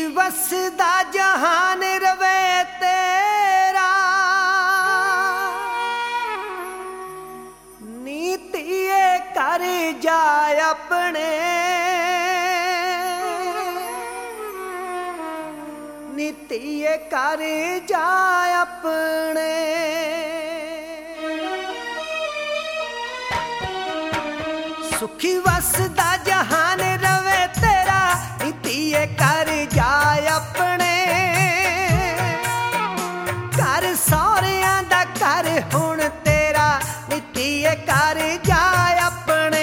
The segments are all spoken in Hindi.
वसदा जहान रवे तेरा, नीतिए कर जाए अपने, नीतिए कर जाए अपने। सुखी वसदा जहान रवे तेरा, नीतिए कर जाए अपने। कर सौरियां दा कर हुण तेरा, नीतिए कर जाए अपने,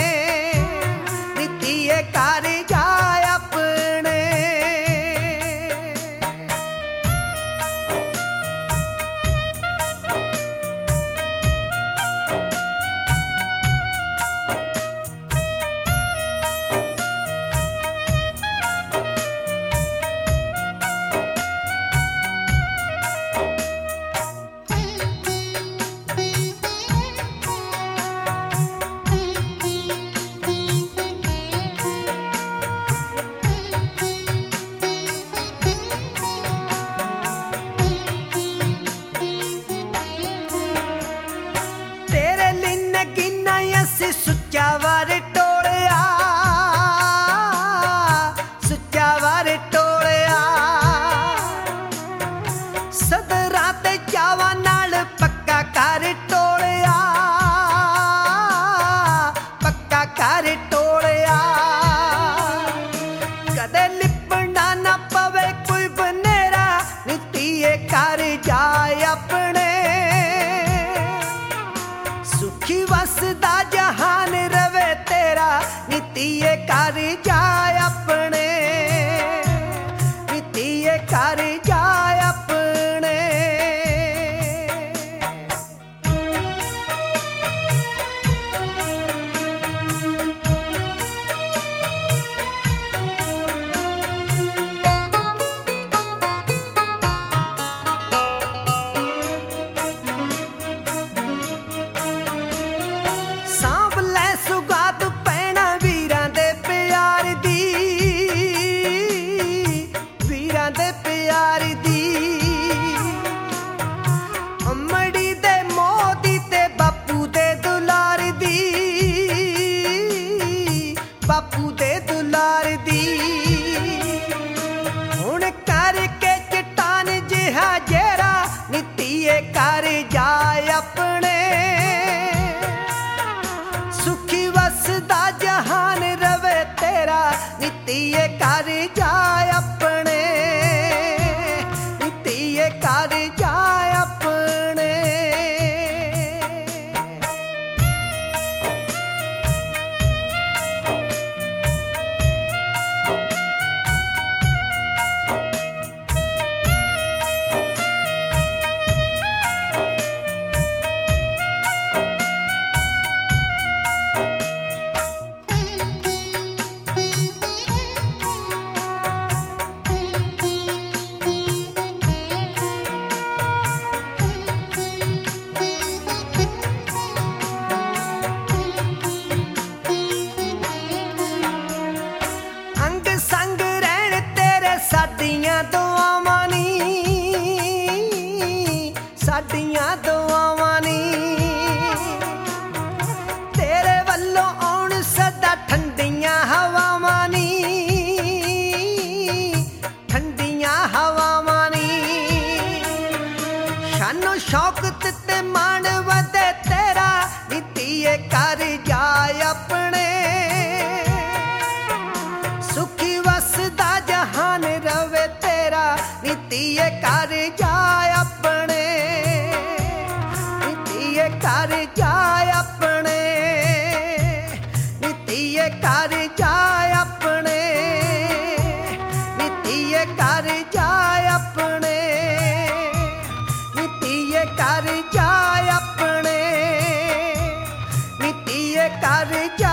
नीतिए कर जाए अपने। सुच्चा वार टोलिया, सुच्चा वार टोलिया, सदरां ते चावां नाल पक्का कर टोलिया, पक्का कर टोलिया। कदे लिपड़ा ना पवे कोई बनेरा, नीतिए कर जाए अपने। सुखी वसदा जहान रवे तेरा, नीतिए कर जाए अपने, नीतिए कर जाए अपने। बापू दे दुलार दी हुण करके चट्टान जिहा जेरा, नीतिए कर जाए अपने। सुखी वसदा जहान रवे तेरा, नीतिए कर जाए अपने, नीतिए कर जाए अपने। साडियां दुआवां नी, साडियां दुआवां नी, तेरे वल्लों आउण सदा ठंडियां हवावां नी, ठंडियां हवावां नी। शानो शौकत ते मान वधे तेरा, नीतिए कर जाए अपने। सुखी वसदा जहान रवे तेरा, नीतिए कर जाए अपने, नीतिए कर जाए अपने, नीतिए कर जाए अपने, नीतिए कर जाए अपने, नीतिए कर जाए अपने, नीतिए कर जाए।